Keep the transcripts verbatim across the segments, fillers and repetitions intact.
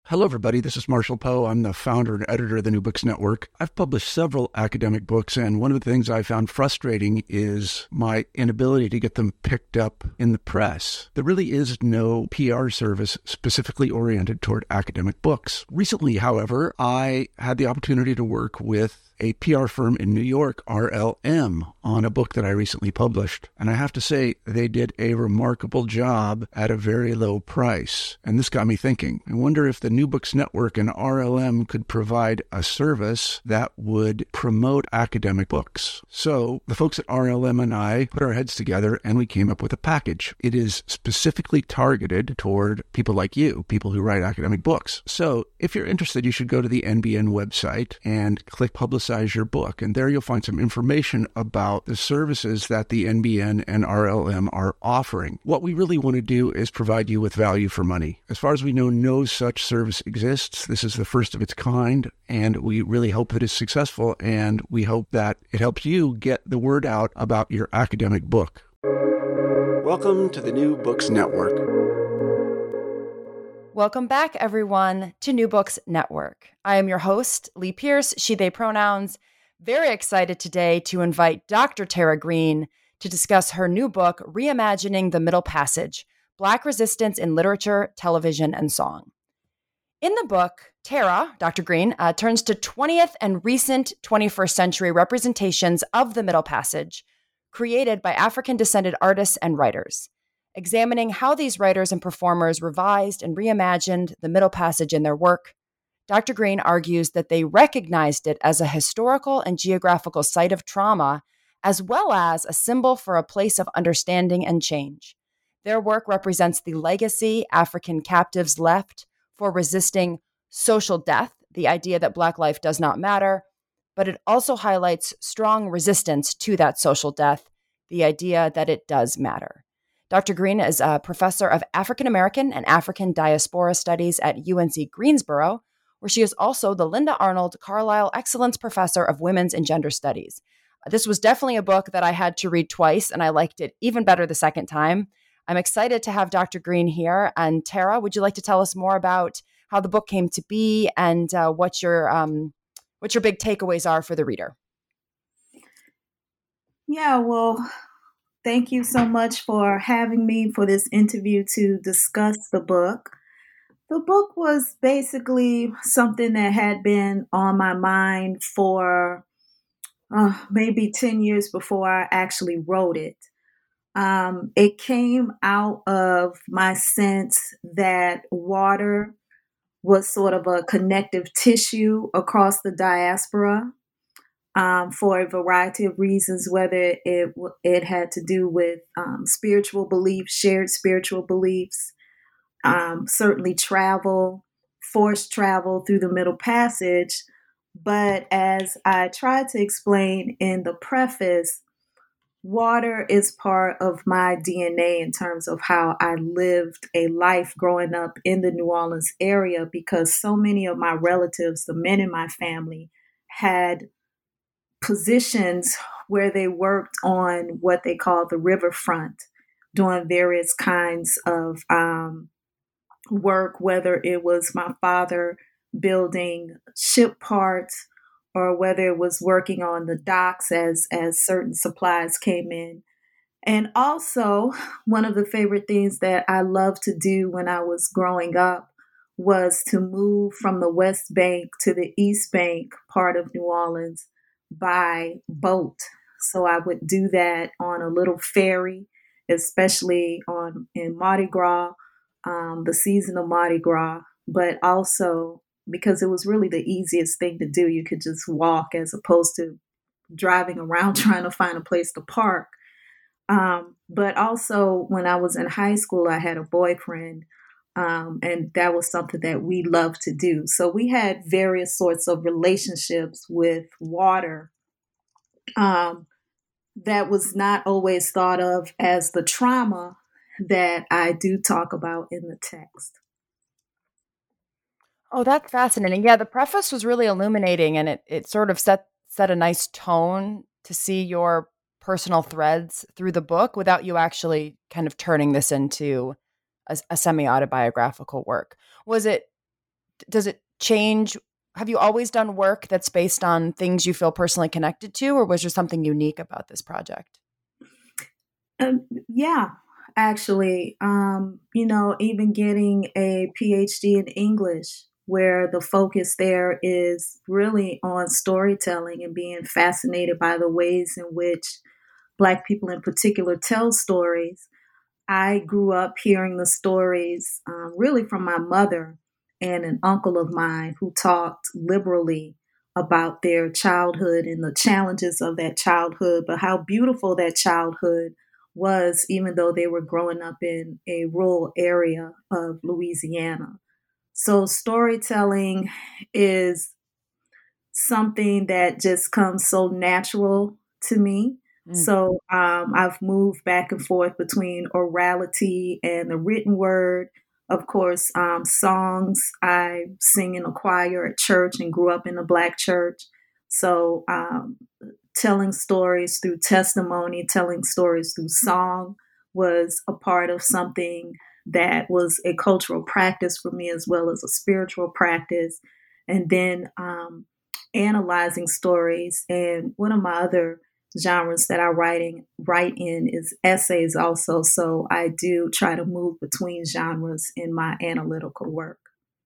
Hello, everybody. This is Marshall Poe. I'm the founder and editor of the New Books Network. I've published several academic books, and one of the things I found frustrating is my inability to get them picked up in the press. There really is no P R service specifically oriented toward academic books. Recently, however, I had the opportunity to work with a P R firm in New York, R L M, on a book that I recently published. And I have to say, they did a remarkable job at a very low price. And this got me thinking. I wonder if the New Books Network and R L M could provide a service that would promote academic books. So the folks at R L M and I put our heads together and we came up with a package. It is specifically targeted toward people like you, people who write academic books. So if you're interested, you should go to the N B N website and click Publicize your book. And there you'll find some information about the services that the N B N and R L M are offering. What we really want to do is provide you with value for money. As far as we know, no such service exists. This is the first of its kind, and we really hope that it's successful, and we hope that it helps you get the word out about your academic book. Welcome to the New Books Network. Welcome back, everyone, to New Books Network. I am your host, Lee Pierce, she, they pronouns. Very excited today to invite Doctor Tara Green to discuss her new book, Reimagining the Middle Passage, Black Resistance in Literature, Television, and Song. In the book, Tara, Doctor Green, uh, turns to twentieth and recent twenty-first century representations of the Middle Passage, created by African-descended artists and writers. Examining how these writers and performers revised and reimagined the Middle Passage in their work, Doctor Green argues that they recognized it as a historical and geographical site of trauma, as well as a symbol for a place of understanding and change. Their work represents the legacy African captives left for resisting social death, the idea that Black life does not matter, but it also highlights strong resistance to that social death, the idea that it does matter. Doctor Green is a professor of African American and African Diaspora Studies at U N C Greensboro, where she is also the Linda Arnold Carlisle Excellence Professor of Women's and Gender Studies. This was definitely a book that I had to read twice, and I liked it even better the second time. I'm excited to have Doctor Green here. And Tara, would you like to tell us more about how the book came to be and uh, what your um, what your big takeaways are for the reader? Yeah, well, thank you so much for having me for this interview to discuss the book. The book was basically something that had been on my mind for uh, maybe ten years before I actually wrote it. Um, it came out of my sense that water was sort of a connective tissue across the diaspora. Um, for a variety of reasons, whether it it had to do with um, spiritual beliefs, shared spiritual beliefs, um, certainly travel, forced travel through the Middle Passage. But as I tried to explain in the preface, water is part of my D N A in terms of how I lived a life growing up in the New Orleans area, because so many of my relatives, the men in my family, had positions where they worked on what they call the riverfront, doing various kinds of um, work, whether it was my father building ship parts or whether it was working on the docks as, as certain supplies came in. And also, one of the favorite things that I loved to do when I was growing up was to move from the West Bank to the East Bank part of New Orleans by boat. So I would do that on a little ferry, especially on in Mardi Gras, um, the season of Mardi Gras, but also because it was really the easiest thing to do. You could just walk as opposed to driving around trying to find a place to park. Um, but also when I was in high school, I had a boyfriend, um, and that was something that we loved to do. So we had various sorts of relationships with water um, that was not always thought of as the trauma that I do talk about in the text. Oh, that's fascinating. Yeah, the preface was really illuminating, and it it sort of set set a nice tone to see your personal threads through the book without you actually kind of turning this into a, a semi-autobiographical work. Was it does it change? Have you always done work that's based on things you feel personally connected to, or was there something unique about this project? Um, yeah, actually, um, you know, even getting a PhD in English, where the focus there is really on storytelling and being fascinated by the ways in which Black people in particular tell stories. I grew up hearing the stories um, really from my mother and an uncle of mine who talked liberally about their childhood and the challenges of that childhood, but how beautiful that childhood was, even though they were growing up in a rural area of Louisiana. So, storytelling is something that just comes so natural to me. Mm. So um, I've moved back and forth between orality and the written word. Of course, um, songs. I sing in a choir at church and grew up in a Black church. So um, telling stories through testimony, telling stories through song was a part of something that was a cultural practice for me as well as a spiritual practice. And then um, analyzing stories. And one of my other genres that I writing write in is essays also. So I do try to move between genres in my analytical work.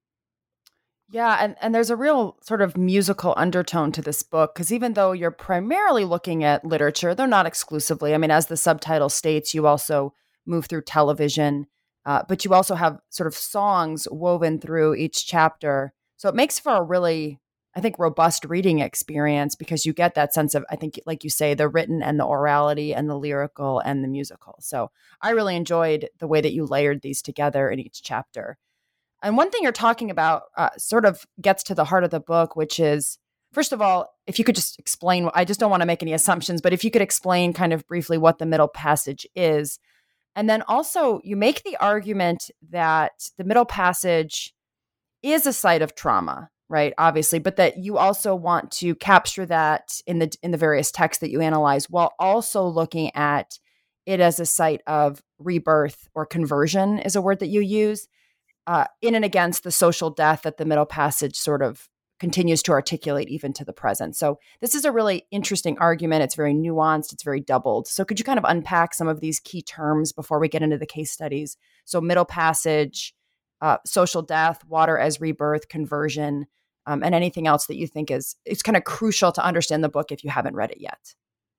Yeah, and, and there's a real sort of musical undertone to this book, because even though you're primarily looking at literature, they're not exclusively. I mean, as the subtitle states, you also move through television, uh, but you also have sort of songs woven through each chapter. So it makes for a really, I think, robust reading experience, because you get that sense of, I think, like you say, the written and the orality and the lyrical and the musical. So I really enjoyed the way that you layered these together in each chapter. And one thing you're talking about uh, sort of gets to the heart of the book, which is, first of all, if you could just explain, I just don't want to make any assumptions, but if you could explain kind of briefly what the Middle Passage is. And then also you make the argument that the Middle Passage is a site of trauma, right? Obviously, but that you also want to capture that in the in the various texts that you analyze, while also looking at it as a site of rebirth, or conversion is a word that you use. Uh, in and against the social death that the Middle Passage sort of continues to articulate even to the present. So this is a really interesting argument. It's very nuanced. It's very doubled. So could you kind of unpack some of these key terms before we get into the case studies? So Middle Passage, uh, social death, water as rebirth, conversion, um, and anything else that you think is it's kind of crucial to understand the book if you haven't read it yet.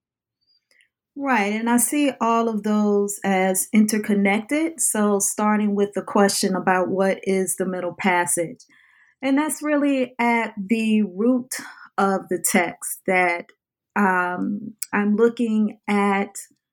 Right. And I see all of those as interconnected. So, starting with the question about what is the Middle Passage. And that's really at the root of the text, that um, I'm looking at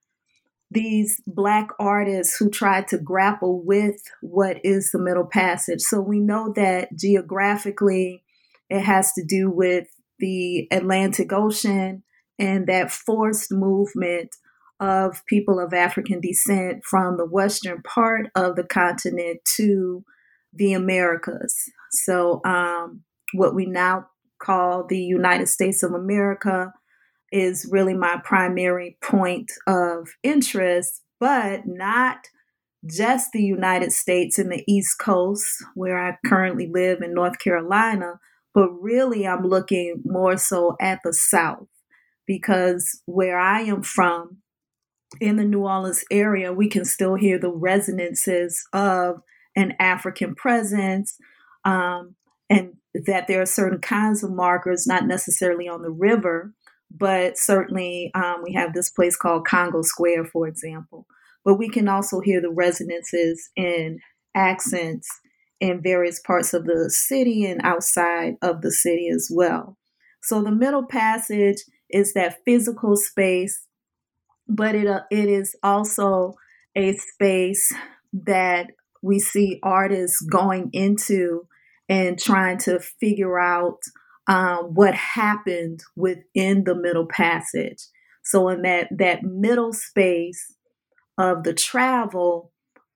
these Black artists who tried to grapple with what is the Middle Passage. So, we know that geographically it has to do with the Atlantic Ocean and that forced movement of people of African descent from the western part of the continent to the Americas. So, um, what we now call the United States of America is really my primary point of interest, but not just the United States and the East Coast, where I currently live in North Carolina, but really I'm looking more so at the South. Because where I am from, in the New Orleans area, we can still hear the resonances of an African presence, um, and that there are certain kinds of markers, not necessarily on the river, but certainly um, we have this place called Congo Square, for example. But we can also hear the resonances in accents in various parts of the city and outside of the city as well. So the Middle Passage is that physical space, but it uh, it is also a space that we see artists going into and trying to figure out um, what happened within the Middle Passage. So in that that middle space of the travel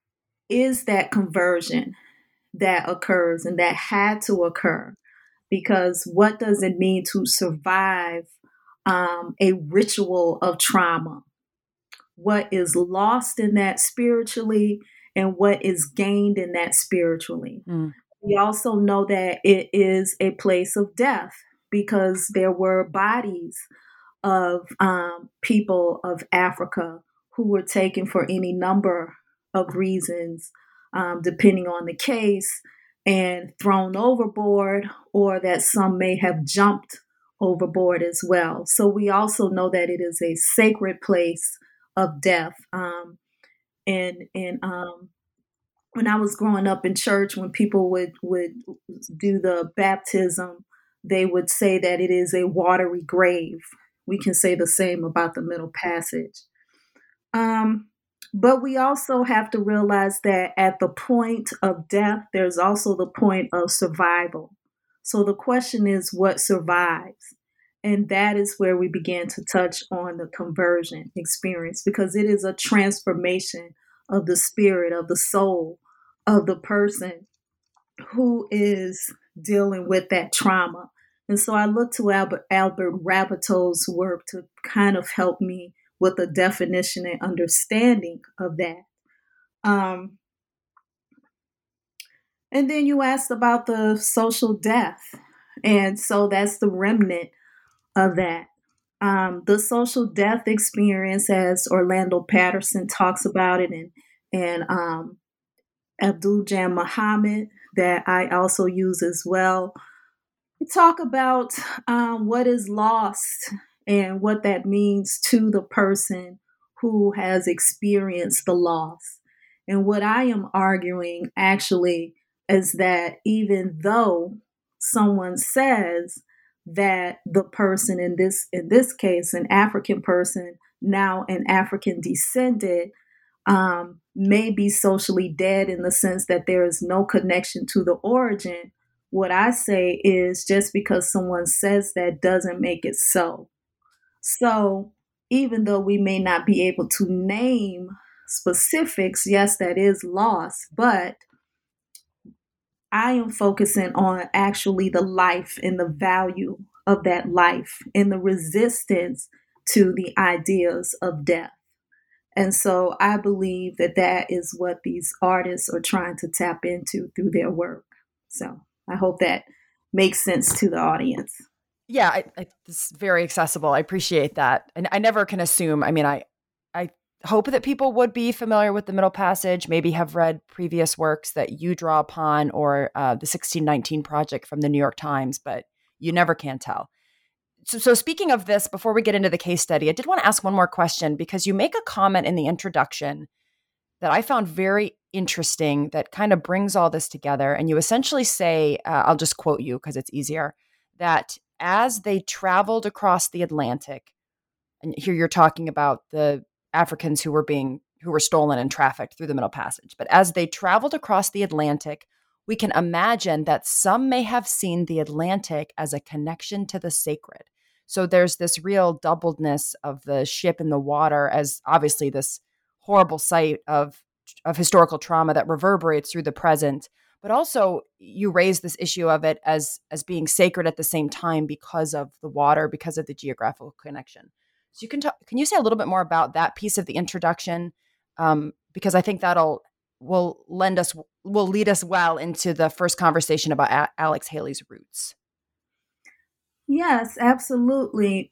is that conversion that occurs and that had to occur. Because what does it mean to survive um, a ritual of trauma? What is lost in that spiritually, and what is gained in that spiritually? Mm. we also know that it is a place of death because there were bodies of um, people of Africa who were taken for any number of reasons, um, depending on the case, and thrown overboard, or that some may have jumped overboard as well. So we also know that it is a sacred place of death. Um, and and um, when I was growing up in church, when people would would do the baptism, they would say that it is a watery grave. We can say the same about the Middle Passage. Um, but we also have to realize that at the point of death, there's also the point of survival. So the question is, what survives? And that is where we begin to touch on the conversion experience, because it is a transformation of the spirit, of the soul, of the person who is dealing with that trauma. And so I look to Albert, Albert Raboteau's work to kind of help me with a definition and understanding of that. Um, and then you asked about the social death. And so that's the remnant of that. Um, the social death experience, as Orlando Patterson talks about it, and, and um, Abdul-Jam Muhammad, that I also use as well. We talk about um, what is lost and what that means to the person who has experienced the loss. And what I am arguing actually is that even though someone says that the person in this in this case, an African person, now an African descendant, um, may be socially dead in the sense that there is no connection to the origin. What I say is just because someone says that doesn't make it so. So even though we may not be able to name specifics, yes, that is loss, but I am focusing on actually the life and the value of that life and the resistance to the ideas of death. And so I believe that that is what these artists are trying to tap into through their work. So I hope that makes sense to the audience. Yeah, I, I, it's very accessible. I appreciate that. And I never can assume, I mean, I, I hope that people would be familiar with the Middle Passage, maybe have read previous works that you draw upon, or uh, the sixteen nineteen Project from the New York Times, but you never can tell. So, so speaking of this, before we get into the case study, I did want to ask one more question, because you make a comment in the introduction that I found very interesting that kind of brings all this together. And you essentially say, uh, I'll just quote you because it's easier, that as they traveled across the Atlantic, and here you're talking about the Africans who were being, who were stolen and trafficked through the Middle Passage, but as they traveled across the Atlantic, we can imagine that some may have seen the Atlantic as a connection to the sacred. So there's this real doubledness of the ship in the water as obviously this horrible sight of, of historical trauma that reverberates through the present. But also you raise this issue of it as, as being sacred at the same time because of the water, because of the geographical connection. So you can talk, can you say a little bit more about that piece of the introduction? Um, because I think that'll will lend us, will lead us well into the first conversation about a- Alex Haley's roots. Yes, absolutely.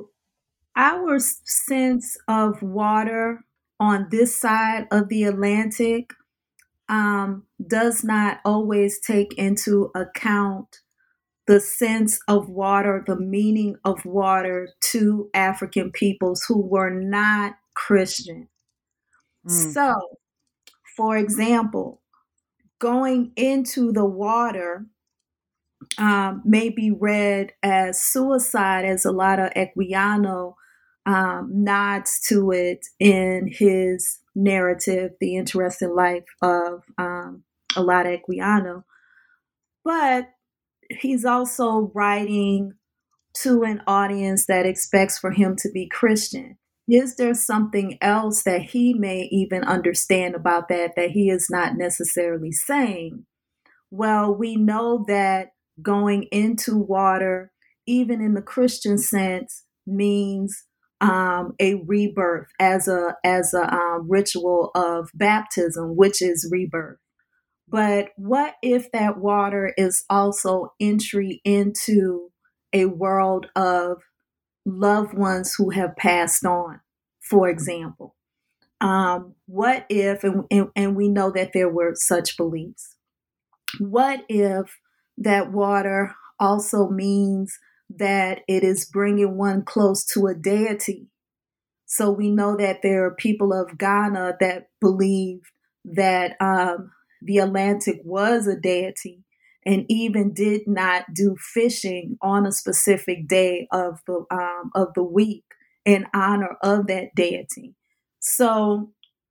Our sense of water on this side of the Atlantic um, does not always take into account the sense of water, the meaning of water to African peoples who were not Christian. Mm. So, for example, going into the water um, may be read as suicide, as a lot of Equiano um, nods to it in his narrative, The Interesting Life of um, Olaudah Equiano. But he's also writing to an audience that expects for him to be Christian. Is there something else that he may even understand about that that he is not necessarily saying? Well, we know that going into water, even in the Christian sense, means um, a rebirth as a as a um, ritual of baptism, which is rebirth. But what if that water is also entry into a world of loved ones who have passed on, for example? Um, what if, and, and, and we know that there were such beliefs, what if that water also means that it is bringing one close to a deity? So we know that there are people of Ghana that believe that um, the Atlantic was a deity and even did not do fishing on a specific day of the um, of the week in honor of that deity. So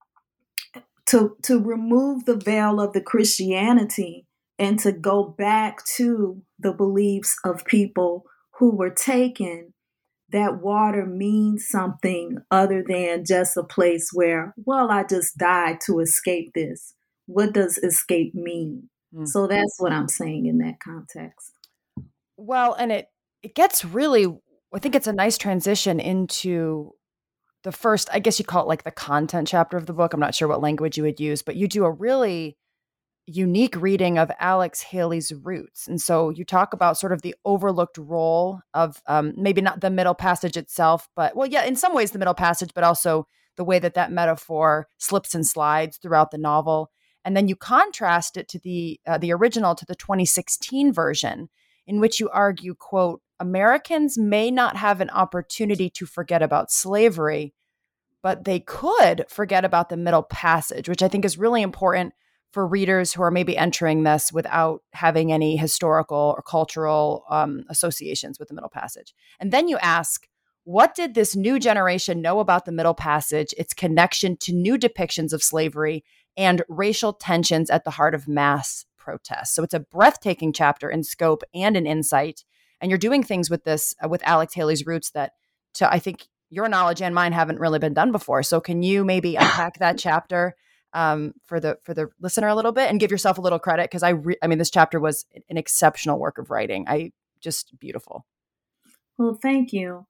to to remove the veil of the Christianity and to go back to the beliefs of people who were taken, that water means something other than just a place where, well, I just died to escape this. What does escape mean? Mm. So that's what I'm saying in that context. Well, and it it gets really, I think it's a nice transition into the first, I guess you call it like the content chapter of the book. I'm not sure what language you would use, but you do a really unique reading of Alex Haley's roots. And so you talk about sort of the overlooked role of um, maybe not the Middle Passage itself, but well, yeah, in some ways the Middle Passage, but also the way that that metaphor slips and slides throughout the novel. And then you contrast it to the uh, the original, to the twenty sixteen version, in which you argue, quote, Americans may not have an opportunity to forget about slavery, but they could forget about the Middle Passage, which I think is really important for readers who are maybe entering this without having any historical or cultural um, associations with the Middle Passage. And then you ask, what did this new generation know about the Middle Passage, its connection to new depictions of slavery and racial tensions at the heart of mass protests? So it's a breathtaking chapter in scope and in insight. And you're doing things with this, uh, with Alex Haley's roots that, to I think, your knowledge and mine haven't really been done before. So can you maybe unpack that chapter um, for the for the listener a little bit and give yourself a little credit? Because I, re- I mean, this chapter was an exceptional work of writing. I just beautiful. Well, thank you.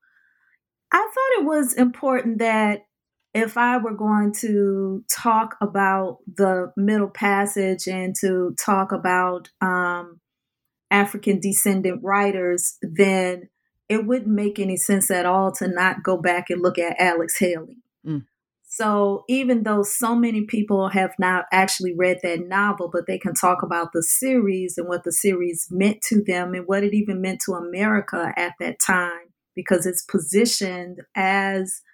I thought it was important that if I were going to talk about the Middle Passage and to talk about um, African descendant writers, then it wouldn't make any sense at all to not go back and look at Alex Haley. Mm. So even though so many people have not actually read that novel, but they can talk about the series and what the series meant to them and what it even meant to America at that time, because it's positioned as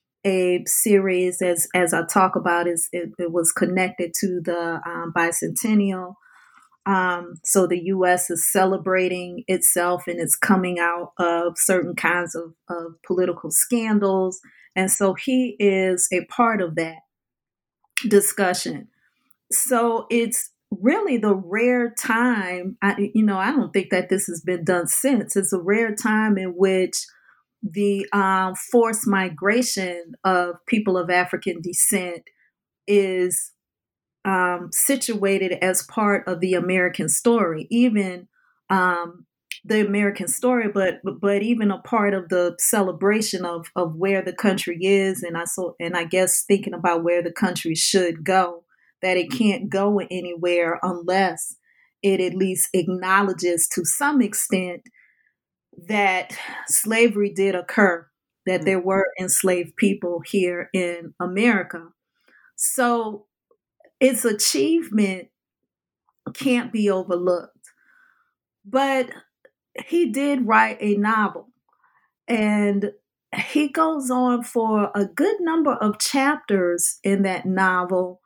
a series, as as I talk about, is it, it was connected to the um, bicentennial. Um, so the U S is celebrating itself and it's coming out of certain kinds of, of political scandals. And so he is a part of that discussion. So it's really the rare time, I, you know, I don't think that this has been done since. It's a rare time in which the um, forced migration of people of African descent is Um, situated as part of the American story, even um, the American story, but, but but even a part of the celebration of of where the country is, and I so and I guess thinking about where the country should go, that it can't go anywhere unless it at least acknowledges to some extent that slavery did occur, that mm-hmm. there were enslaved people here in America. So its achievement can't be overlooked. But he did write a novel, and he goes on for a good number of chapters in that novel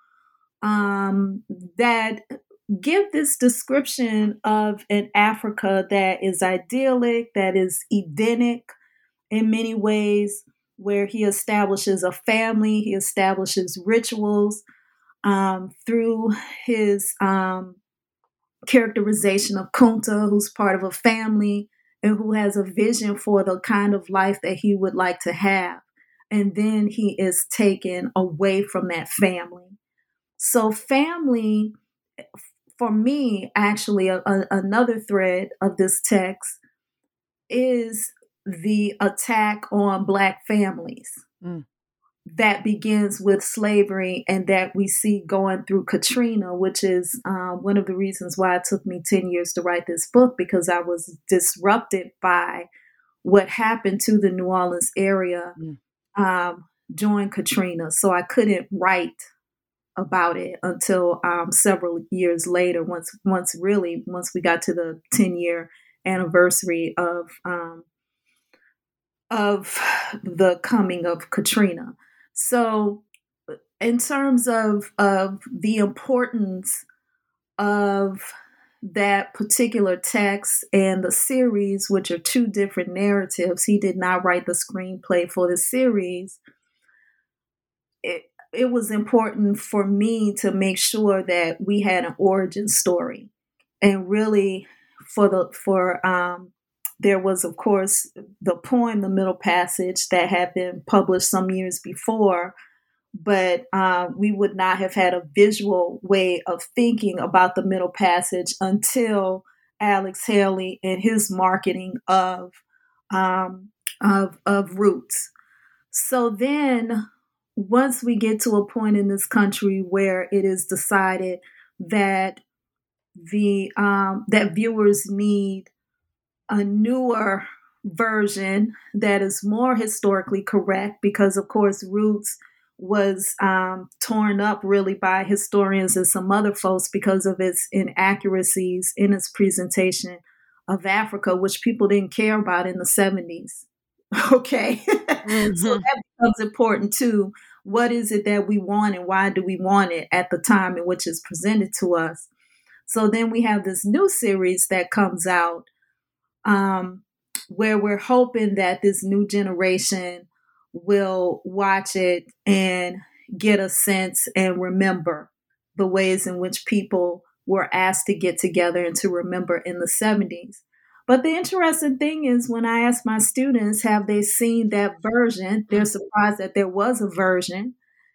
um, that give this description of an Africa that is idyllic, that is Edenic in many ways, where he establishes a family, he establishes rituals, Um, through his um, characterization of Kunta, who's part of a family and who has a vision for the kind of life that he would like to have. And then he is taken away from that family. So family, for me, actually, a, a, another thread of this text is the attack on Black families. Mm. that begins with slavery and that we see going through Katrina, which is uh, one of the reasons why it took me ten years to write this book, because I was disrupted by what happened to the New Orleans area mm. um, during Katrina. So I couldn't write about it until um, several years later, once once really, once we got to the ten-year anniversary of um, of the coming of Katrina. So in terms of, of the importance of that particular text and the series, which are two different narratives, he did not write the screenplay for the series. It, it was important for me to make sure that we had an origin story. And really for the, for, um, there was, of course, the poem, The Middle Passage, that had been published some years before, but uh, we would not have had a visual way of thinking about the Middle Passage until Alex Haley and his marketing of, um, of, of Roots. So then once we get to a point in this country where it is decided that the um, that viewers need a newer version that is more historically correct, because of course Roots was um, torn up really by historians and some other folks because of its inaccuracies in its presentation of Africa, which people didn't care about in the seventies. Okay. Mm-hmm. So that becomes important too. What is it that we want and why do we want it at the time in which it's presented to us? So then we have this new series that comes out um, where we're hoping that this new generation will watch it and get a sense and remember the ways in which people were asked to get together and to remember in the seventies. But the interesting thing is, when I ask my students, have they seen that version? They're surprised that there was a version.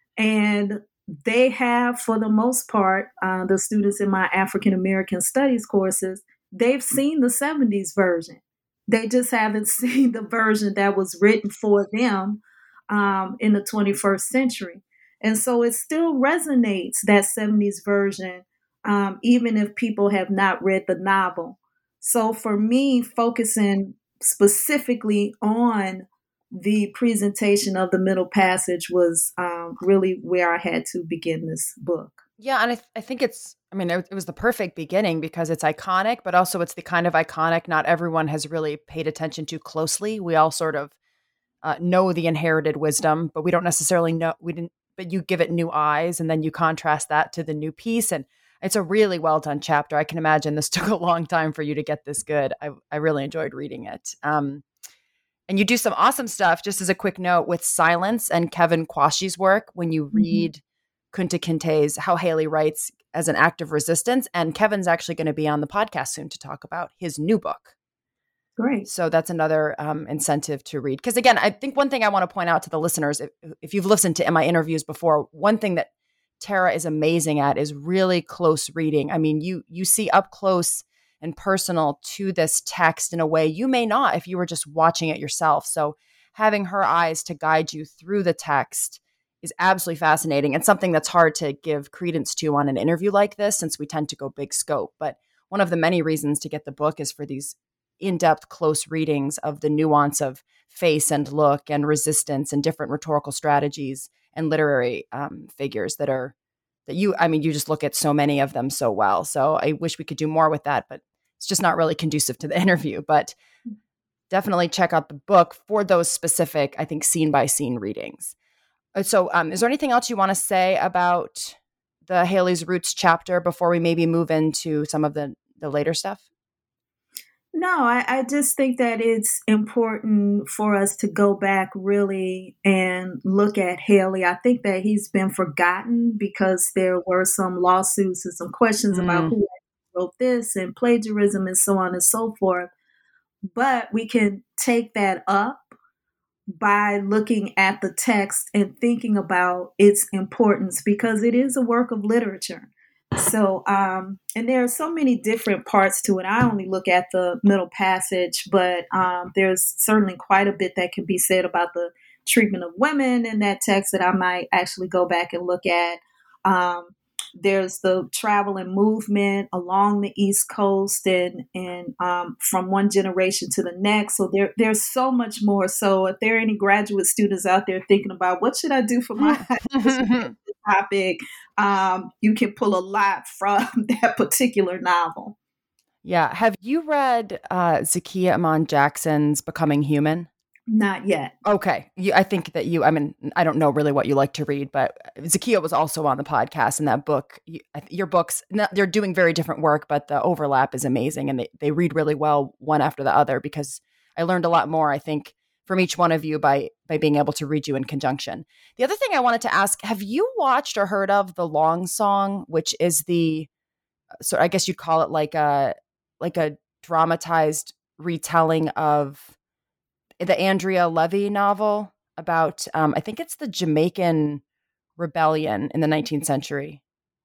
And they have, for the most part, uh, the students in my African American studies courses, they've seen the seventies version. They just haven't seen the version that was written for them um, in the twenty-first century. And so it still resonates, that seventies version, um, even if people have not read the novel. So for me, focusing specifically on the presentation of the Middle Passage was um, really where I had to begin this book. Yeah, and I, th- I think it's, I mean, it, it was the perfect beginning because it's iconic, but also it's the kind of iconic not everyone has really paid attention to closely. We all sort of uh, know the inherited wisdom, but we don't necessarily know, we didn't, but you give it new eyes and then you contrast that to the new piece. And it's a really well done chapter. I can imagine this took a long time for you to get this good. I, I really enjoyed reading it. Um, and you do some awesome stuff, just as a quick note, with Silence and Kevin Quashie's work. When you read mm-hmm. Kunta Kinte's How Haley Writes as an Act of Resistance, and Kevin's actually going to be on the podcast soon to talk about his new book. Great. So that's another um, incentive to read. Because again, I think one thing I want to point out to the listeners, if, if you've listened to my interviews before, one thing that Tara is amazing at is really close reading. I mean, you you see up close and personal to this text in a way you may not if you were just watching it yourself. So having her eyes to guide you through the text is absolutely fascinating and something that's hard to give credence to on an interview like this, since we tend to go big scope. But one of the many reasons to get the book is for these in-depth, close readings of the nuance of face and look and resistance and different rhetorical strategies and literary um, figures that are, that you, I mean, you just look at so many of them so well. So I wish we could do more with that, but it's just not really conducive to the interview. But definitely check out the book for those specific, I think, scene by scene readings. So um, is there anything else you want to say about the Haley's Roots chapter before we maybe move into some of the, the later stuff? No, I, I just think that it's important for us to go back really and look at Haley. I think that he's been forgotten because there were some lawsuits and some questions mm. about who wrote this and plagiarism and so on and so forth. But we can take that up by looking at the text and thinking about its importance, because it is a work of literature. So, um, and there are so many different parts to it. I only look at the Middle Passage, but um, there's certainly quite a bit that can be said about the treatment of women in that text that I might actually go back and look at. Um, there's the travel and movement along the East Coast and and um, from one generation to the next. So there there's so much more. So if there are any graduate students out there thinking about what should I do for my topic, um, you can pull a lot from that particular novel. Yeah. Have you read uh, Zakiya Iman Jackson's Becoming Human? Not yet. Okay. You, I think that you, I mean, I don't know really what you like to read, but Zakiya was also on the podcast in that book. You, your books, they're doing very different work, but the overlap is amazing and they, they read really well one after the other because I learned a lot more, I think, from each one of you by by being able to read you in conjunction. The other thing I wanted to ask, have you watched or heard of The Long Song, which is the, so I guess you'd call it like a, like a dramatized retelling of the Andrea Levy novel about, um, I think it's the Jamaican rebellion in the nineteenth century.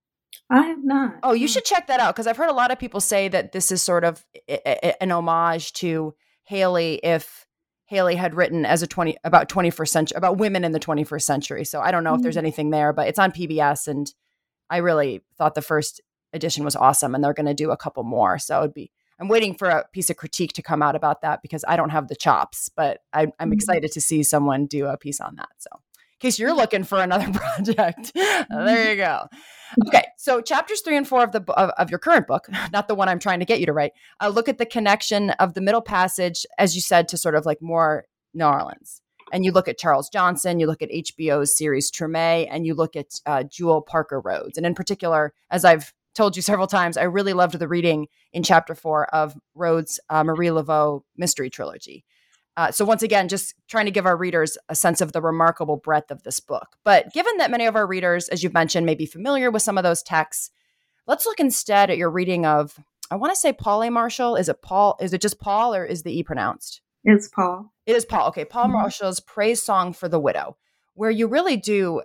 I have not. Oh, you should check that out because I've heard a lot of people say that this is sort of a, a, an homage to Haley if Haley had written as a twenty about twenty-first century about women in the twenty-first century. So I don't know mm-hmm. if there's anything there, but it's on P B S and I really thought the first edition was awesome and they're going to do a couple more. So it'd be I'm waiting for a piece of critique to come out about that because I don't have the chops, but I, I'm mm-hmm. excited to see someone do a piece on that. So in case you're looking for another project, there you go. Okay. So chapters three and four of the of, of your current book, not the one I'm trying to get you to write, uh, look at the connection of the Middle Passage, as you said, to sort of like more New Orleans. And you look at Charles Johnson, you look at H B O's series Treme, and you look at uh, Jewel Parker Rhodes. And in particular, as I've told you several times, I really loved the reading in chapter four of Rhodes' uh, Marie Laveau mystery trilogy. Uh, so once again, just trying to give our readers a sense of the remarkable breadth of this book. But given that many of our readers, as you've mentioned, may be familiar with some of those texts, let's look instead at your reading of, I want to say Paul A. Marshall. Is it Paul? Is it just Paul or is the E pronounced? It's Paul. It is Paul. Okay. Paul mm-hmm. Marshall's Praise Song for the Widow, where you really do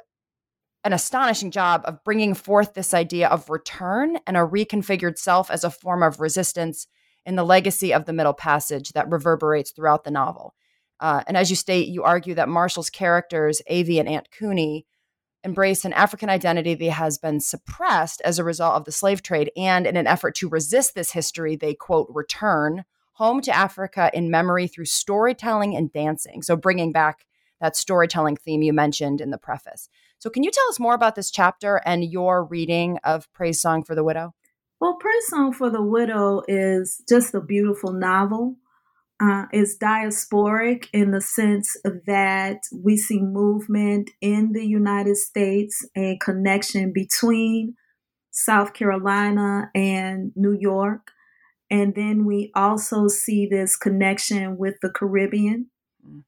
an astonishing job of bringing forth this idea of return and a reconfigured self as a form of resistance in the legacy of the Middle Passage that reverberates throughout the novel. Uh, and as you state, you argue that Marshall's characters, Avie and Aunt Cooney, embrace an African identity that has been suppressed as a result of the slave trade. And in an effort to resist this history, they, quote, return home to Africa in memory through storytelling and dancing. So bringing back that storytelling theme you mentioned in the preface. So can you tell us more about this chapter and your reading of Praise Song for the Widow? Well, Praise Song for the Widow is just a beautiful novel. Uh, it's diasporic in the sense that we see movement in the United States, a connection between South Carolina and New York. And then we also see this connection with the Caribbean. Mm.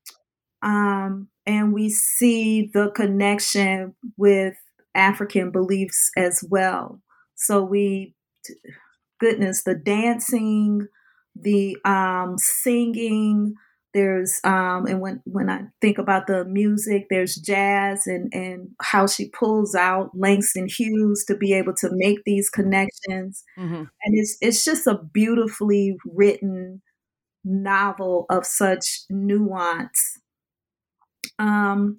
Um, and we see the connection with African beliefs as well. So we, goodness, the dancing, the um, singing, there's, um, and when, when I think about the music, there's jazz and, and how she pulls out Langston Hughes to be able to make these connections. Mm-hmm. And it's, it's just a beautifully written novel of such nuance. Um,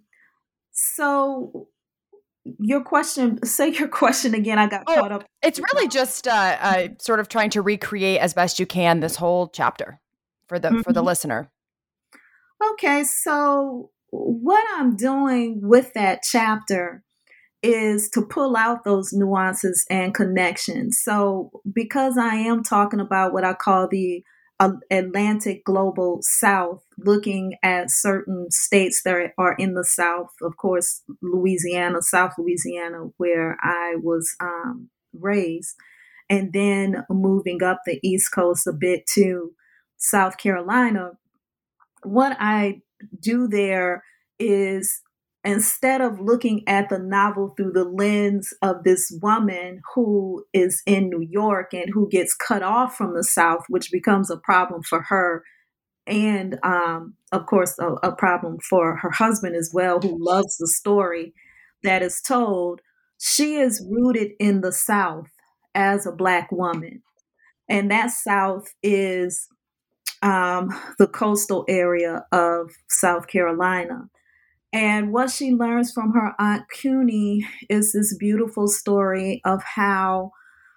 so your question, say your question again. I got oh, caught up. It's really just uh, uh, sort of trying to recreate as best you can this whole chapter for the mm-hmm. for the listener. Okay, so what I'm doing with that chapter is to pull out those nuances and connections. So because I am talking about what I call the Atlantic Global South, looking at certain states that are in the South, of course, Louisiana, South Louisiana, where I was um, raised, and then moving up the East Coast a bit to South Carolina. What I do there is, instead of looking at the novel through the lens of this woman who is in New York and who gets cut off from the South, which becomes a problem for her and, um, of course, a, a problem for her husband as well, who loves the story that is told, she is rooted in the South as a Black woman. And that South is um, the coastal area of South Carolina. And what she learns from her Aunt Cuny is this beautiful story of how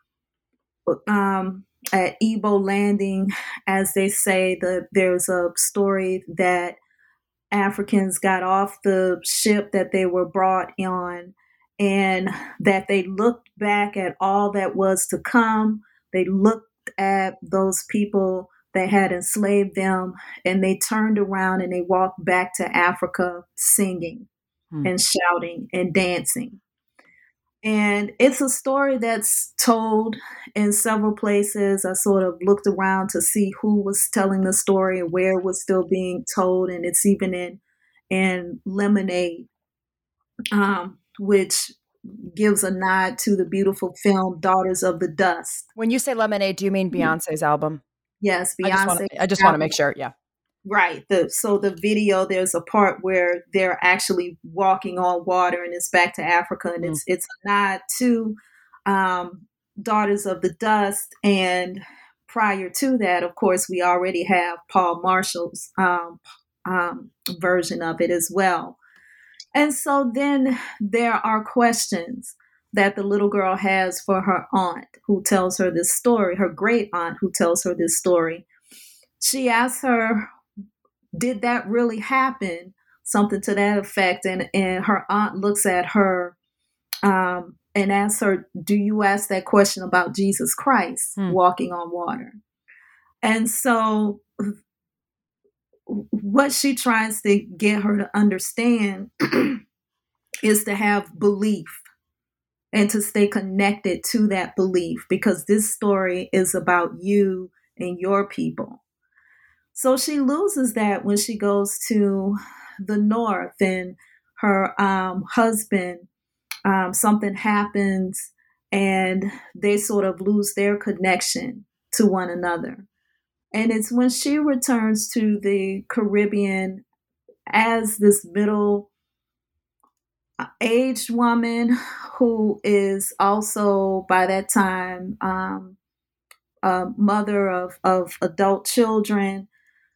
um, at Ebo Landing, as they say, the, there's a story that Africans got off the ship that they were brought on, and that they looked back at all that was to come. They looked at those people that had enslaved them, and they turned around and they walked back to Africa singing hmm. and shouting and dancing. And it's a story that's told in several places. I sort of looked around to see who was telling the story and where it was still being told. And it's even in, in Lemonade, um, which gives a nod to the beautiful film Daughters of the Dust. When you say Lemonade, do you mean Beyonce's album? Yes, Beyonce. I just want to make sure. Yeah. Right. The, so the video, there's a part where they're actually walking on water, and it's back to Africa, and mm. it's it's a nod to um, Daughters of the Dust. And prior to that, of course, we already have Paul Marshall's um, um, version of it as well. And so then there are questions that the little girl has for her aunt who tells her this story, her great aunt who tells her this story. She asks her, did that really happen? Something to that effect. And, and her aunt looks at her um, and asks her, do you ask that question about Jesus Christ hmm. walking on water? And so what she tries to get her to understand is to have belief and to stay connected to that belief, because this story is about you and your people. So she loses that when she goes to the North, and her um, husband, um, something happens and they sort of lose their connection to one another. And it's when she returns to the Caribbean as this middle aged woman who is also by that time um, a mother of, of adult children.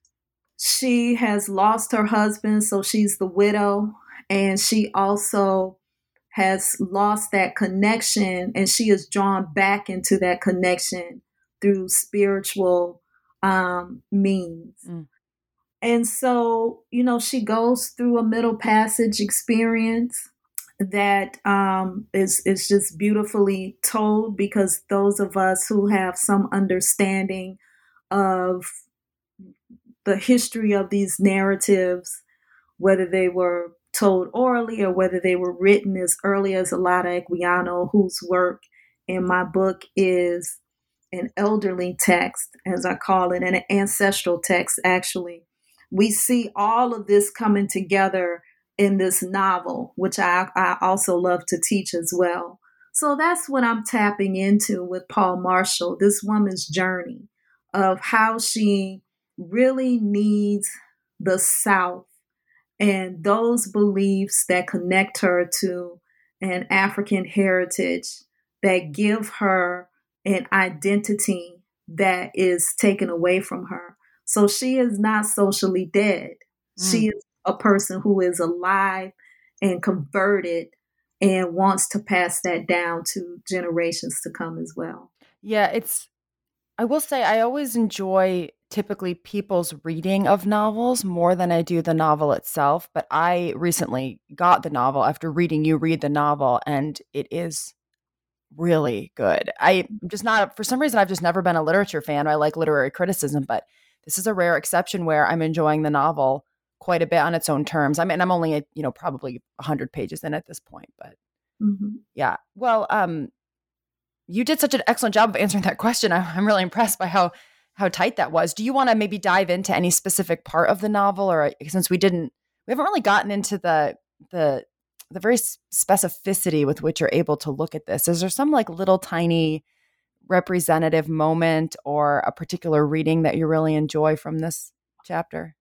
She has lost her husband, so she's the widow, and she also has lost that connection, and she is drawn back into that connection through spiritual um, means. Mm. And so, you know, she goes through a Middle Passage experience that um, is, is just beautifully told, because those of us who have some understanding of the history of these narratives, whether they were told orally or whether they were written as early as Olaudah Equiano, whose work in my book is an elderly text, as I call it, and an ancestral text, actually. We see all of this coming together in this novel, which I, I also love to teach as well. So that's what I'm tapping into with Paul Marshall, this woman's journey of how she really needs the South and those beliefs that connect her to an African heritage that give her an identity that is taken away from her. So she is not socially dead. Mm. She is a person who is alive and converted and wants to pass that down to generations to come as well. Yeah, it's, I will say I always enjoy typically people's reading of novels more than I do the novel itself. But I recently got the novel after reading you read the novel, and it is really good. I'm just not, for some reason, I've just never been a literature fan. I like literary criticism, but this is a rare exception where I'm enjoying the novel quite a bit on its own terms. I mean, I'm only, you know, probably one hundred pages in at this point, but mm-hmm. yeah. Well, um, you did such an excellent job of answering that question. I, I'm really impressed by how how tight that was. Do you want to maybe dive into any specific part of the novel, or since we didn't, we haven't really gotten into the the the very specificity with which you're able to look at this? Is there some like little tiny representative moment or a particular reading that you really enjoy from this chapter?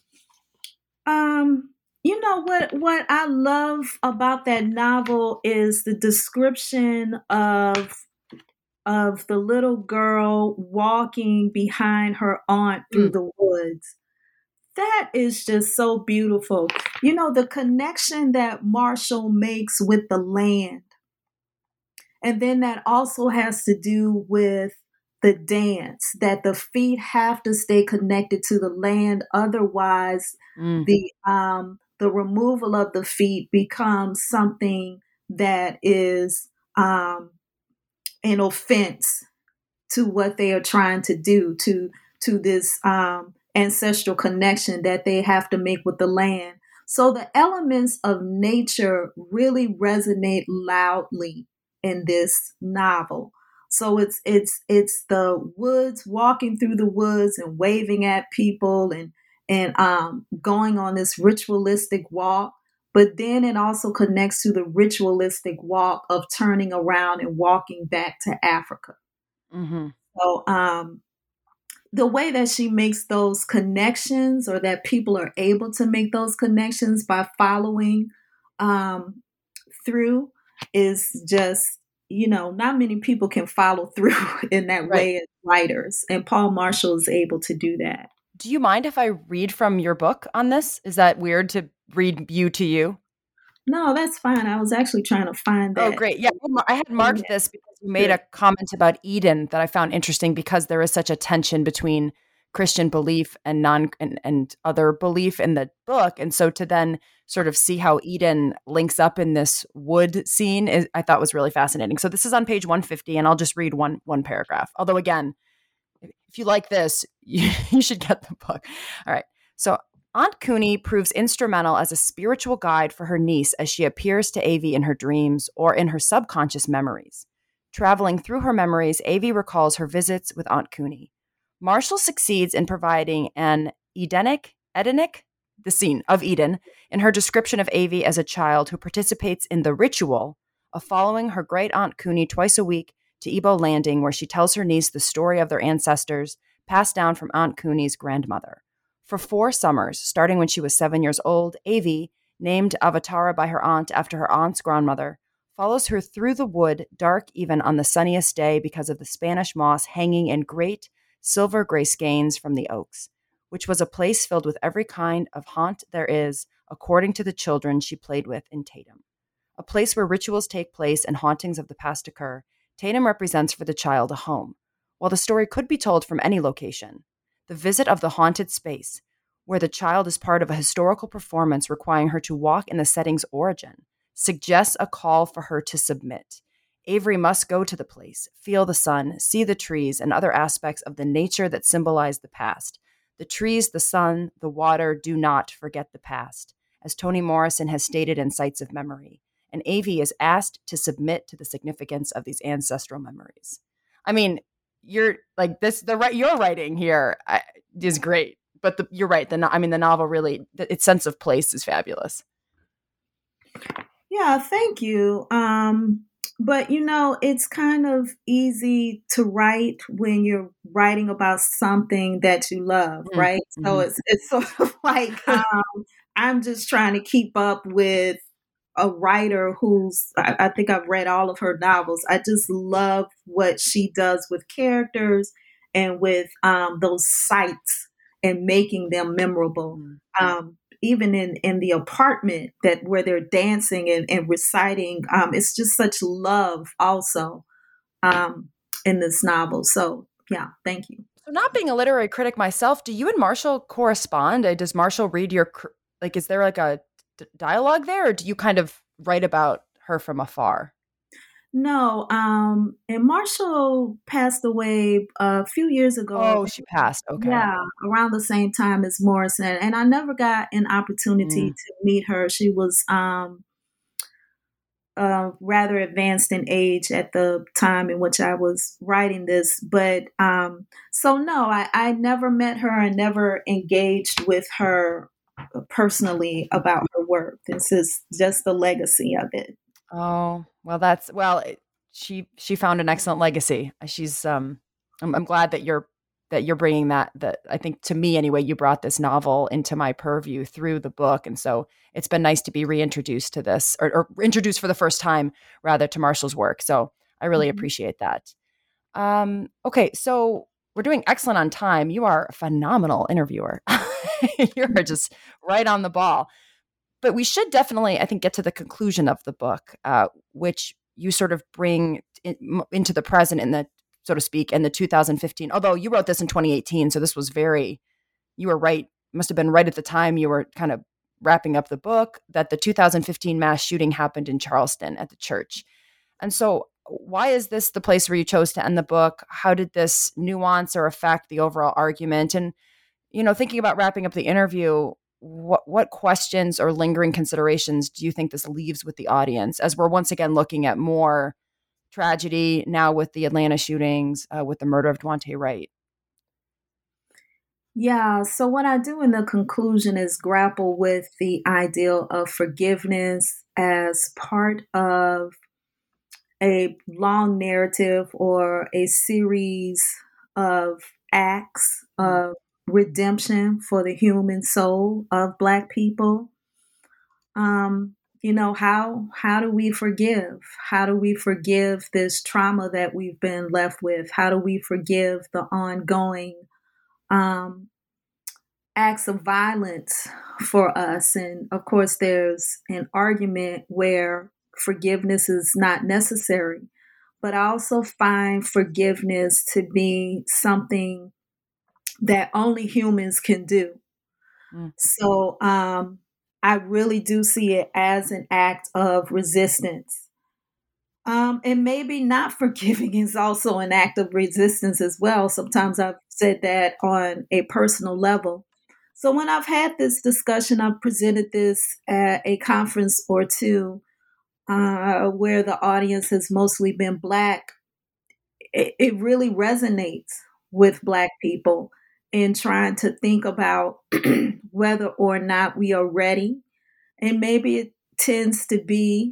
Um, you know what, what I love about that novel is the description of of the little girl walking behind her aunt through mm. the woods, That is just so beautiful. You know, the connection that Marshall makes with the land. And then that also has to do with the dance, that the feet have to stay connected to the land. Otherwise, mm. the um, the removal of the feet becomes something that is um, an offense to what they are trying to do, to to this um, ancestral connection that they have to make with the land. So the elements of nature really resonate loudly in this novel. So it's it's it's the woods, walking through the woods and waving at people and and um, going on this ritualistic walk. But then it also connects to the ritualistic walk of turning around and walking back to Africa. Mm-hmm. So um, the way that she makes those connections, or that people are able to make those connections by following um, through, is just, you know, not many people can follow through in that right. way as writers. And Paul Marshall is able to do that. Do you mind if I read from your book on this? Is that weird to read you to you? No, that's fine. I was actually trying to find that. Oh, great. Yeah, I had marked this because you made a comment about Eden that I found interesting, because there is such a tension between Christian belief and non and, and other belief in the book. And so to then sort of see how Eden links up in this wood scene is, I thought was really fascinating. So this is on page one fifty, and I'll just read one one paragraph. Although, again, if you like this, you, you should get the book. All right. So Aunt Cooney proves instrumental as a spiritual guide for her niece as she appears to Avie in her dreams or in her subconscious memories. Traveling through her memories, Avie recalls her visits with Aunt Cooney. Marshall succeeds in providing an Edenic, Edenic, the scene of Eden, in her description of Avie as a child who participates in the ritual of following her great Aunt Cooney twice a week to Ebo Landing, where she tells her niece the story of their ancestors passed down from Aunt Cooney's grandmother. For four summers, starting when she was seven years old, Avie, named Avatara by her aunt after her aunt's grandmother, follows her through the wood, dark even on the sunniest day because of the Spanish moss hanging in great silver gray skeins from the oaks, which was a place filled with every kind of haunt there is, according to the children she played with in Tatum. A place where rituals take place and hauntings of the past occur, Tatum represents for the child a home. While the story could be told from any location, the visit of the haunted space, where the child is part of a historical performance requiring her to walk in the setting's origin, suggests a call for her to submit. Avery must go to the place, feel the sun, see the trees, and other aspects of the nature that symbolize the past. The trees, the sun, the water do not forget the past, as Toni Morrison has stated in Sights of Memory, and Avie is asked to submit to the significance of these ancestral memories. I mean, you're like this, the your writing here is great, but the, you're right. The I mean, the novel really, its sense of place is fabulous. Yeah, thank you. Um, but you know, it's kind of easy to write when you're writing about something that you love, mm-hmm. right? So it's it's sort of like um, I'm just trying to keep up with a writer who's, I, I think I've read all of her novels. I just love what she does with characters and with um, those sights and making them memorable. Mm-hmm. Um, even in, in the apartment that where they're dancing and, and reciting, um, it's just such love also um, in this novel. So yeah, thank you. So not being a literary critic myself, do you and Marshall correspond? Does Marshall read your, like, is there like a dialogue there, or do you kind of write about her from afar? No, um, and Marshall passed away a few years ago. Oh, she passed. Okay. Yeah, around the same time as Morrison. And I never got an opportunity mm. to meet her. She was um, uh, rather advanced in age at the time in which I was writing this. But um, so, no, I, I never met her and never engaged with her personally about her work. This is just the legacy of it. Oh, well, that's, well, she, she found an excellent legacy. She's, um, I'm, I'm glad that you're, that you're bringing that, that I think to me anyway, you brought this novel into my purview through the book. And so it's been nice to be reintroduced to this, or, or introduced for the first time rather to Marshall's work. So I really mm-hmm. appreciate that. Um, okay. So we're doing excellent on time. You are a phenomenal interviewer. You're just right on the ball. But we should definitely, I think, get to the conclusion of the book, uh, which you sort of bring in, into the present in the, so to speak, in the two thousand fifteen. Although you wrote this in twenty eighteen, so this was very, you were right, must have been right at the time you were kind of wrapping up the book, that the two thousand fifteen mass shooting happened in Charleston at the church. And so why is this the place where you chose to end the book? How did this nuance or affect the overall argument? And, you know, thinking about wrapping up the interview, what what questions or lingering considerations do you think this leaves with the audience as we're once again looking at more tragedy now with the Atlanta shootings, uh, with the murder of Daunte Wright? Yeah, so what I do in the conclusion is grapple with the ideal of forgiveness as part of a long narrative or a series of acts of redemption for the human soul of Black people. Um, you know, how how do we forgive? How do we forgive this trauma that we've been left with? How do we forgive the ongoing um, acts of violence for us? And of course, there's an argument where forgiveness is not necessary. But I also find forgiveness to be something that only humans can do. Mm. So um, I really do see it as an act of resistance. Um, and maybe not forgiving is also an act of resistance as well. Sometimes I've said that on a personal level. So when I've had this discussion, I've presented this at a conference or two uh, where the audience has mostly been Black. It, it really resonates with Black people in trying to think about whether or not we are ready. And maybe it tends to be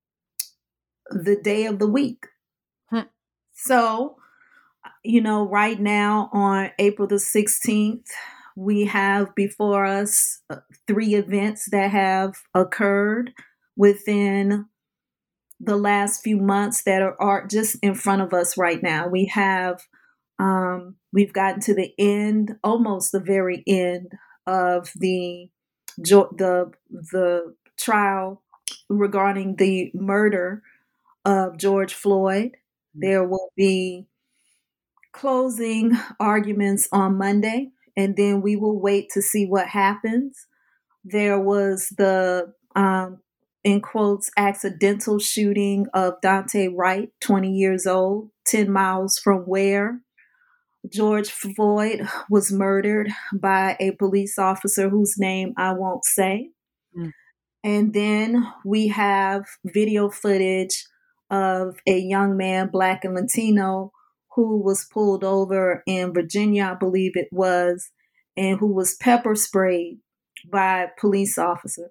the day of the week. Hmm. So, you know, right now on April the sixteenth, we have before us three events that have occurred within the last few months that are, are just in front of us right now. We have, um, we've gotten to the end, almost the very end of the the the trial regarding the murder of George Floyd. There will be closing arguments on Monday, and then we will wait to see what happens. There was the, um, in quotes, accidental shooting of Daunte Wright, twenty years old, ten miles from where George Floyd was murdered by a police officer whose name I won't say. Mm. And then we have video footage of a young man, Black and Latino, who was pulled over in Virginia, I believe it was, and who was pepper sprayed by police officers.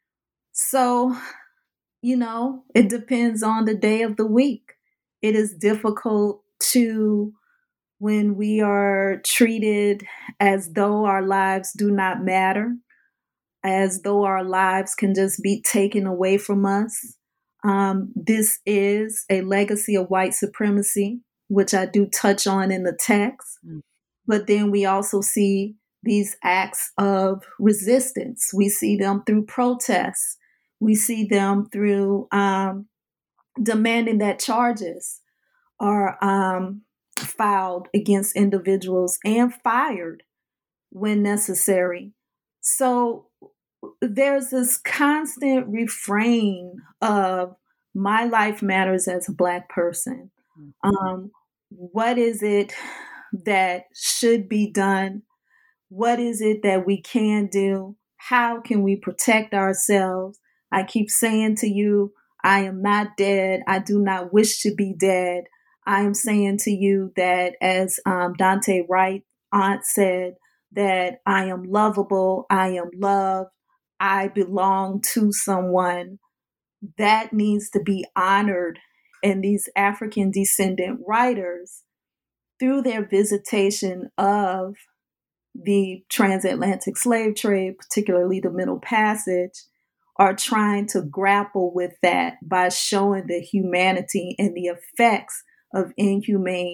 So, you know, it depends on the day of the week. It is difficult to, when we are treated as though our lives do not matter, as though our lives can just be taken away from us. Um, this is a legacy of white supremacy, which I do touch on in the text. Mm. But then we also see these acts of resistance. We see them through protests. We see them through um, demanding that charges are um, filed against individuals and fired when necessary. So there's this constant refrain of my life matters as a Black person. Um, what is it that should be done? What is it that we can do? How can we protect ourselves? I keep saying to you, I am not dead. I do not wish to be dead. I am saying to you that, as um, Daunte Wright's aunt said, that I am lovable. I am loved. I belong to someone. That needs to be honored. And these African descendant writers, through their visitation of the transatlantic slave trade, particularly the Middle Passage, are trying to grapple with that by showing the humanity and the effects of inhumane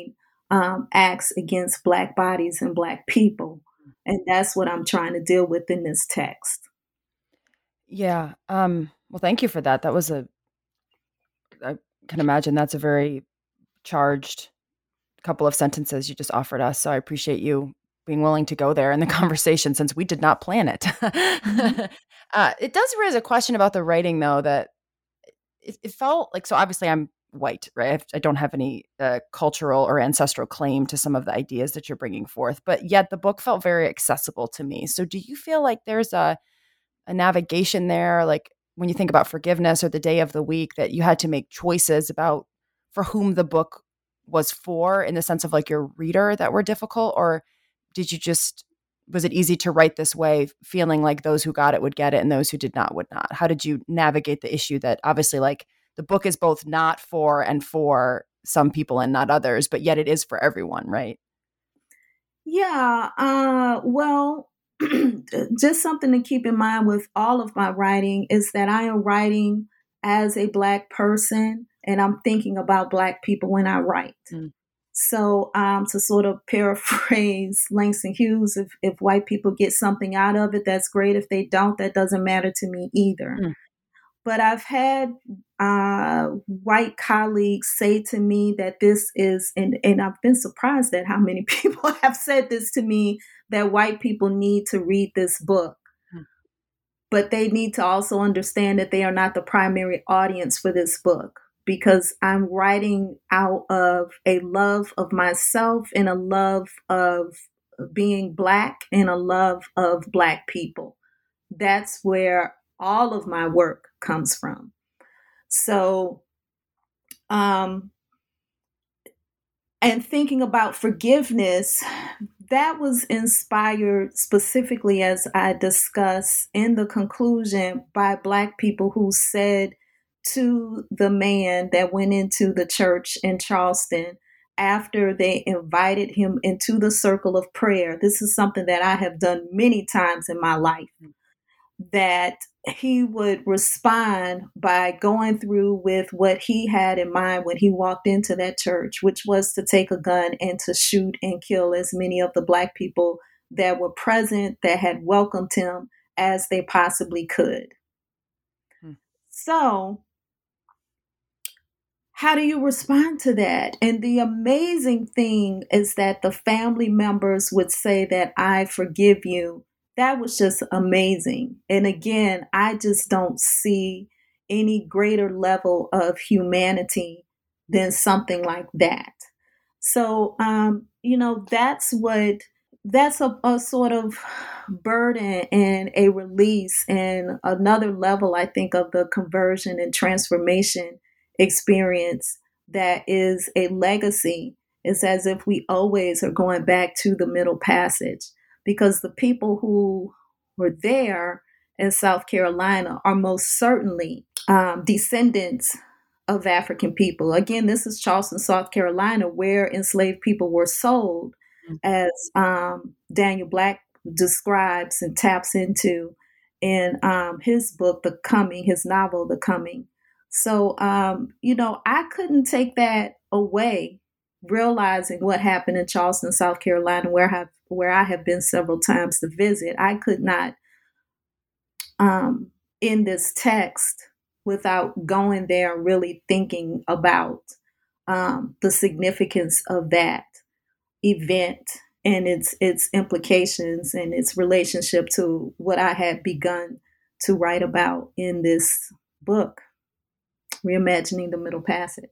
um, acts against Black bodies and Black people. And that's what I'm trying to deal with in this text. Yeah. Um, well, thank you for that. That was a, I can imagine that's a very charged couple of sentences you just offered us. So I appreciate you being willing to go there in the conversation since we did not plan it. Mhm. uh, it does raise a question about the writing, though, that it, it felt like, so obviously I'm white, right? I, have, I don't have any uh, cultural or ancestral claim to some of the ideas that you're bringing forth, but yet the book felt very accessible to me. So do you feel like there's a, a navigation there, like when you think about forgiveness or the day of the week, that you had to make choices about for whom the book was for, in the sense of like your reader, that were difficult? Or did you just, was it easy to write this way, feeling like those who got it would get it and those who did not would not? How did you navigate the issue that obviously, like, the book is both not for and for some people and not others, but yet it is for everyone, right? Yeah, uh, well, just something to keep in mind with all of my writing is that I am writing as a Black person, and I'm thinking about Black people when I write. Mm. So, um, to sort of paraphrase Langston Hughes, if, if white people get something out of it, that's great. If they don't, that doesn't matter to me either. Mm. But I've had uh, white colleagues say to me that this is, and, and I've been surprised at how many people have said this to me, that white people need to read this book. Mm. But they need to also understand that they are not the primary audience for this book, because I'm writing out of a love of myself and a love of being Black and a love of Black people. That's where all of my work comes from. So, um, and thinking about forgiveness, that was inspired specifically, as I discuss in the conclusion, by Black people who said to the man that went into the church in Charleston after they invited him into the circle of prayer. This is something that I have done many times in my life, that he would respond by going through with what he had in mind when he walked into that church, which was to take a gun and to shoot and kill as many of the Black people that were present, that had welcomed him, as they possibly could. Hmm. So, how do you respond to that? And the amazing thing is that the family members would say that I forgive you. That was just amazing. And again, I just don't see any greater level of humanity than something like that. So, um, you know, that's what, that's a, a sort of burden and a release, and another level, I think, of the conversion and transformation experience that is a legacy. It's as if we always are going back to the Middle Passage, because the people who were there in South Carolina are most certainly um, descendants of African people. Again, this is Charleston, South Carolina, where enslaved people were sold, mm-hmm. as um, Daniel Black describes and taps into in um, his book, The Coming, his novel, The Coming. So, um, you know, I couldn't take that away, realizing what happened in Charleston, South Carolina, where I have, where I have been several times to visit. I could not, um, in this text, without going there and really thinking about um, the significance of that event and its its implications and its relationship to what I had begun to write about in this book, Reimagining the Middle Passage.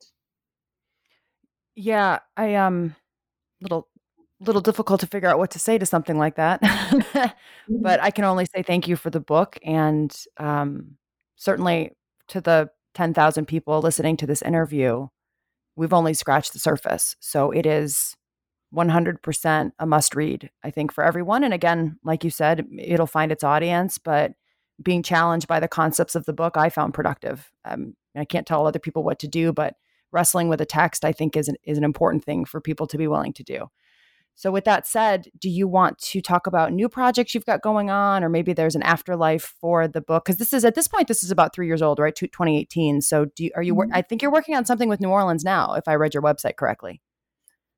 Yeah, I um little little difficult to figure out what to say to something like that. But I can only say thank you for the book, and um, certainly to the ten thousand people listening to this interview, we've only scratched the surface. So it is one hundred percent a must read, I think, for everyone. And again, like you said, it'll find its audience, but being challenged by the concepts of the book, I found productive. Um, I can't tell other people what to do, but wrestling with a text, I think, is an, is an important thing for people to be willing to do. So with that said, do you want to talk about new projects you've got going on, or maybe there's an afterlife for the book? Because this is, at this point, this is about three years old, right? twenty eighteen. So do you, are you, mm-hmm. I think you're working on something with New Orleans now, if I read your website correctly.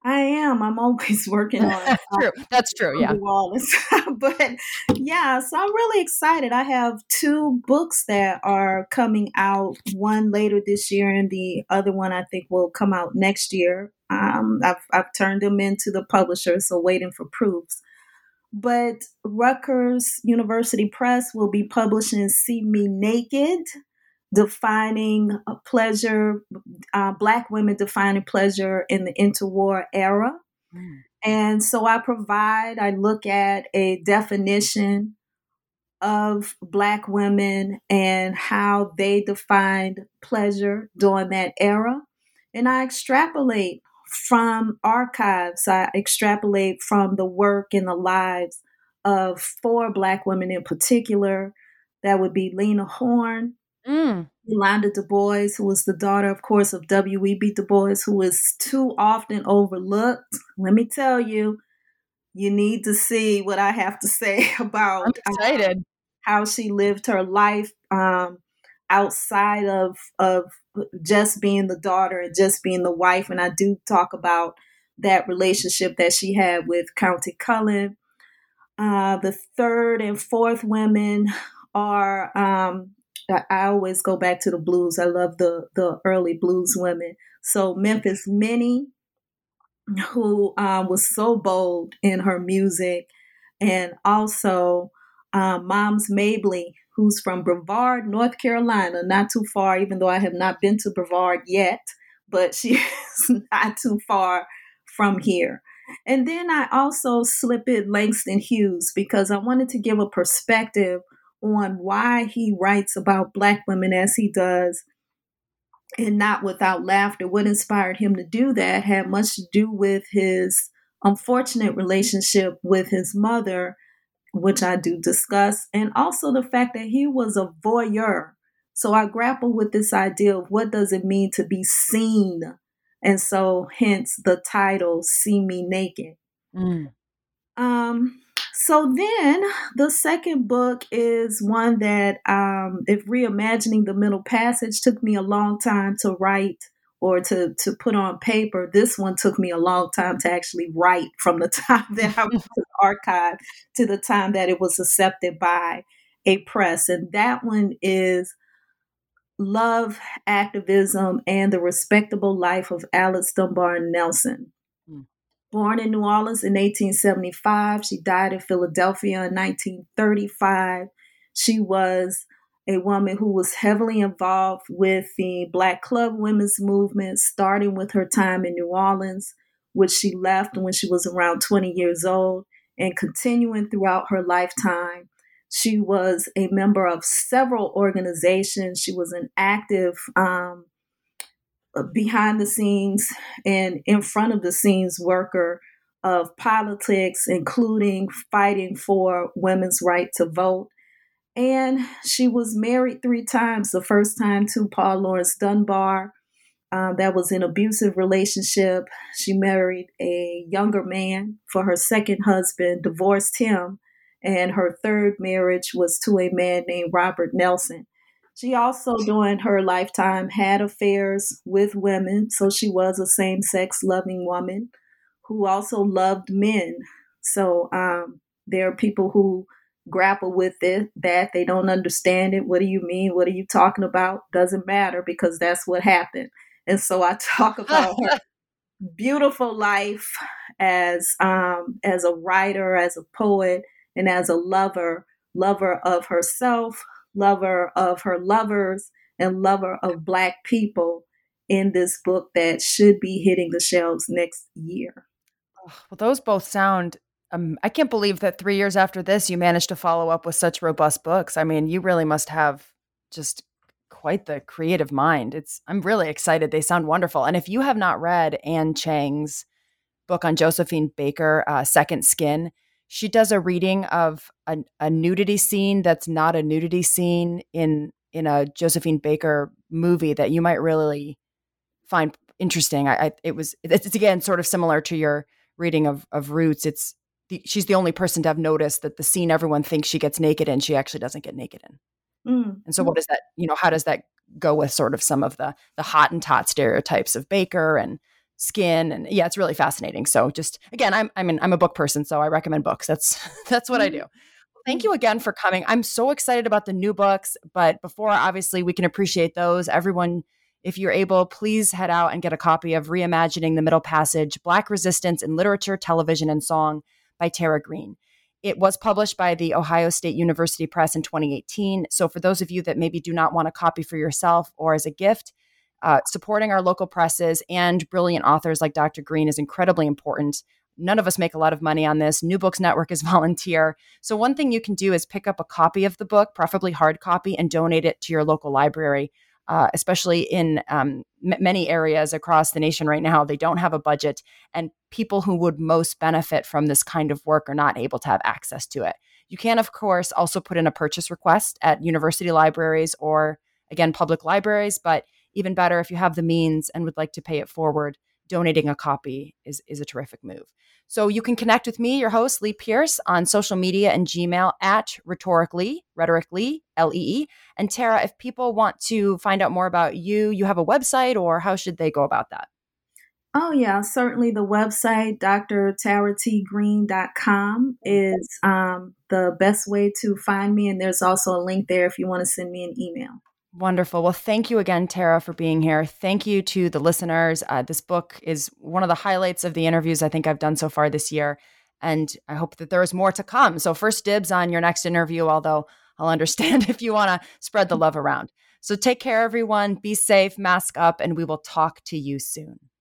I am. I'm always working on True. That's true. Yeah. Wallace. But yeah, so I'm really excited. I have two books that are coming out, one later this year and the other one I think will come out next year. Um, I've, I've turned them into the publisher, so waiting for proofs. But Rutgers University Press will be publishing See Me Naked, defining a pleasure, uh, Black women defining pleasure in the interwar era. Mm. And so I provide, I look at a definition of Black women and how they defined pleasure during that era. And I extrapolate from archives, I extrapolate from the work and the lives of four Black women in particular. That would be Lena Horne, Mm. Yolanda Du Bois, who was the daughter, of course, of W E B Du Bois, who is too often overlooked. Let me tell you, you need to see what I have to say about I'm excited. Uh, how she lived her life um, outside of of just being the daughter and just being the wife. And I do talk about that relationship that she had with County Cullen. Uh, the third and fourth women are... Um, I always go back to the blues. I love the the early blues women. So Memphis Minnie, who um, was so bold in her music, and also um, Moms Mabley, who's from Brevard, North Carolina, not too far, even though I have not been to Brevard yet, but she is not too far from here. And then I also slip in Langston Hughes because I wanted to give a perspective on why he writes about Black women as he does, and not without laughter. What inspired him to do that had much to do with his unfortunate relationship with his mother, which I do discuss, and also the fact that he was a voyeur. So I grapple with this idea of what does it mean to be seen, and so hence the title, See Me Naked. Mm. Um. So then the second book is one that, um, if reimagining the Middle Passage took me a long time to write or to, to put on paper, this one took me a long time to actually write, from the time that I was in the archive to the time that it was accepted by a press. And that one is Love, Activism, and the Respectable Life of Alice Dunbar Nelson. Mm. Born in New Orleans in eighteen seventy-five, she died in Philadelphia in nineteen thirty-five. She was a woman who was heavily involved with the Black Club Women's Movement, starting with her time in New Orleans, which she left when she was around twenty years old, and continuing throughout her lifetime. She was a member of several organizations. She was an active um, behind the scenes and in front of the scenes worker of politics, including fighting for women's right to vote. And she was married three times. The first time to Paul Laurence Dunbar. Um, that was an abusive relationship. She married a younger man for her second husband, divorced him. And her third marriage was to a man named Robert Nelson. She also, during her lifetime, had affairs with women. So she was a same-sex loving woman who also loved men. So um, there are people who grapple with it, that they don't understand it. What do you mean? What are you talking about? Doesn't matter, because that's what happened. And so I talk about her beautiful life as um, as a writer, as a poet, and as a lover, lover of herself, lover of her lovers, and lover of Black people in this book that should be hitting the shelves next year. Well, those both sound, um, I can't believe that three years after this, you managed to follow up with such robust books. I mean, you really must have just quite the creative mind. It's, I'm really excited. They sound wonderful. And if you have not read Anne Chang's book on Josephine Baker, uh, Second Skin, she does a reading of a, a nudity scene that's not a nudity scene in in a Josephine Baker movie that you might really find interesting. I, I it was it's, it's again sort of similar to your reading of of Roots. It's the, she's the only person to have noticed that the scene everyone thinks she gets naked in, she actually doesn't get naked in. Mm. And so, what does that you know? How does that go with sort of some of the the Hottentot stereotypes of Baker and skin. And yeah, it's really fascinating. So just, again, I'm, I mean, I'm a book person, so I recommend books. That's, that's what I do. Thank you again for coming. I'm so excited about the new books, but before obviously we can appreciate those, everyone, if you're able, please head out and get a copy of Reimagining the Middle Passage, Black Resistance in Literature, Television, and Song by Tara Green. It was published by the Ohio State University Press in twenty eighteen. So for those of you that maybe do not want a copy for yourself or as a gift, uh, supporting our local presses and brilliant authors like Doctor Green is incredibly important. None of us make a lot of money on this. New Books Network is volunteer. So one thing you can do is pick up a copy of the book, preferably hard copy, and donate it to your local library, uh, especially in um, m- many areas across the nation right now. They don't have a budget, and people who would most benefit from this kind of work are not able to have access to it. You can, of course, also put in a purchase request at university libraries or, again, public libraries. But even better, if you have the means and would like to pay it forward, donating a copy is, is a terrific move. So you can connect with me, your host, Lee Pierce, on social media and Gmail at rhetorically, rhetoric Lee, L E E. And Tara, if people want to find out more about you, you have a website, or how should they go about that? Oh, yeah, certainly the website, d r tara t green dot com, is um, the best way to find me. And there's also a link there if you want to send me an email. Wonderful. Well, thank you again, Tara, for being here. Thank you to the listeners. Uh, this book is one of the highlights of the interviews I think I've done so far this year. And I hope that there is more to come. So first dibs on your next interview, although I'll understand if you want to spread the love around. So take care, everyone. Be safe, mask up, and we will talk to you soon.